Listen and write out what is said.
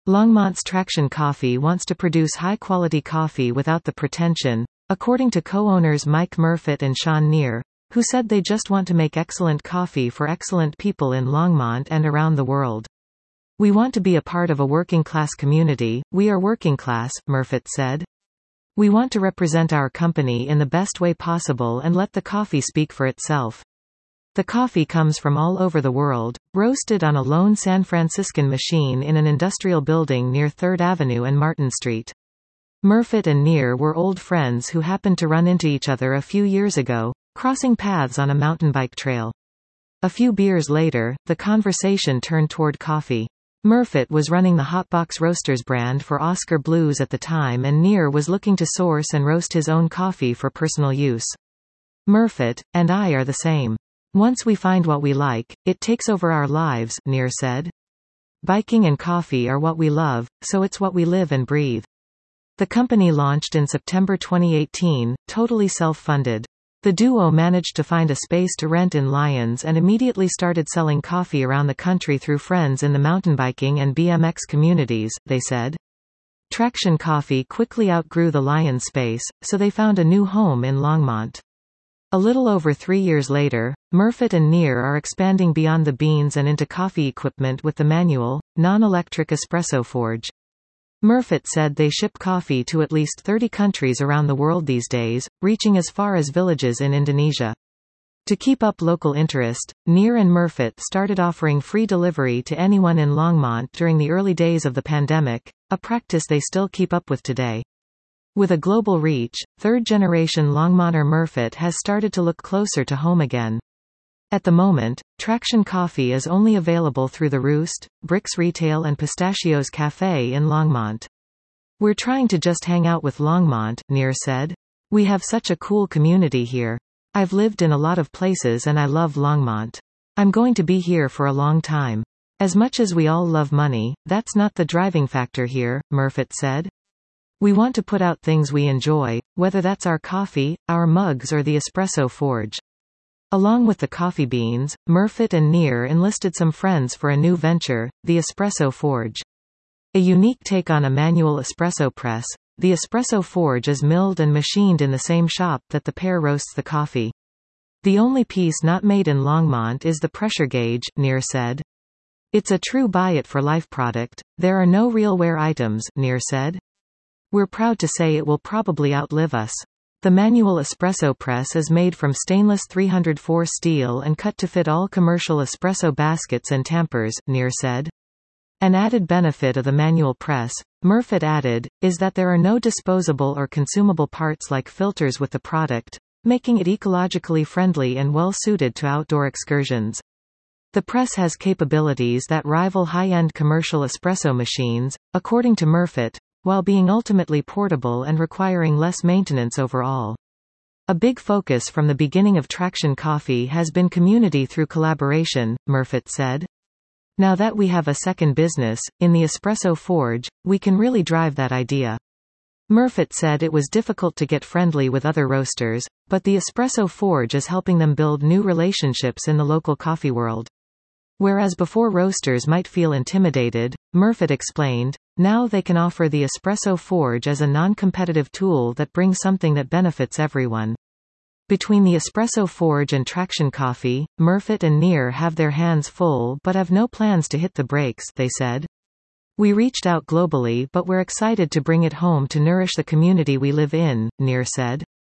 Longmont's Traction Coffee wants to produce high-quality coffee without the pretension, according to co-owners Mike Murfitt and Sean Neer, who said they just want to make excellent coffee for excellent people in Longmont and around the world. We want to be a part of a working-class community. We are working class, Murfitt said. We want to represent our company in the best way possible and let the coffee speak for itself. The coffee comes from all over the world, roasted on a lone San Franciscan machine in an industrial building near 3rd Avenue and Martin Street. Murfitt and Neer were old friends who happened to run into each other a few years ago, crossing paths on a mountain bike trail. A few beers later, the conversation turned toward coffee. Murfitt was running the Hotbox Roasters brand for Oscar Blues at the time, and Neer was looking to source and roast his own coffee for personal use. Murfitt and I are the same. Once we find what we like, it takes over our lives, Neer said. Biking and coffee are what we love, so it's what we live and breathe. The company launched in September 2018, totally self-funded. The duo managed to find a space to rent in Lyons and immediately started selling coffee around the country through friends in the mountain biking and BMX communities, they said. Traction Coffee quickly outgrew the Lyons space, so they found a new home in Longmont. A little over 3 years later, Murfitt and Neer are expanding beyond the beans and into coffee equipment with the manual, non-electric espresso forge. Murfitt said they ship coffee to at least 30 countries around the world these days, reaching as far as villages in Indonesia. To keep up local interest, Neer and Murfitt started offering free delivery to anyone in Longmont during the early days of the pandemic, a practice they still keep up with today. With a global reach, third-generation Longmonter Murfitt has started to look closer to home again. At the moment, Traction Coffee is only available through the Roost, Bricks Retail and Pistachios Cafe in Longmont. We're trying to just hang out with Longmont, Neer said. We have such a cool community here. I've lived in a lot of places and I love Longmont. I'm going to be here for a long time. As much as we all love money, that's not the driving factor here, Murfitt said. We want to put out things we enjoy, whether that's our coffee, our mugs or the espresso forge. Along with the coffee beans, Murfitt and Neer enlisted some friends for a new venture, the espresso forge. A unique take on a manual espresso press, the espresso forge is milled and machined in the same shop that the pair roasts the coffee. The only piece not made in Longmont is the pressure gauge, Neer said. It's a true buy-it-for-life product. There are no real wear items, Neer said. We're proud to say it will probably outlive us. The manual espresso press is made from stainless 304 steel and cut to fit all commercial espresso baskets and tampers, Neer said. An added benefit of the manual press, Murfitt added, is that there are no disposable or consumable parts like filters with the product, making it ecologically friendly and well suited to outdoor excursions. The press has capabilities that rival high-end commercial espresso machines, according to Murfitt, while being ultimately portable and requiring less maintenance overall. A big focus from the beginning of Traction Coffee has been community through collaboration, Murfitt said. Now that we have a second business, in the espresso forge, we can really drive that idea. Murfitt said it was difficult to get friendly with other roasters, but the espresso forge is helping them build new relationships in the local coffee world. Whereas before roasters might feel intimidated, Murfitt explained, now they can offer the espresso forge as a non-competitive tool that brings something that benefits everyone. Between the espresso forge and Traction Coffee, Murfitt and Neer have their hands full but have no plans to hit the brakes, they said. We reached out globally but we're excited to bring it home to nourish the community we live in, Neer said.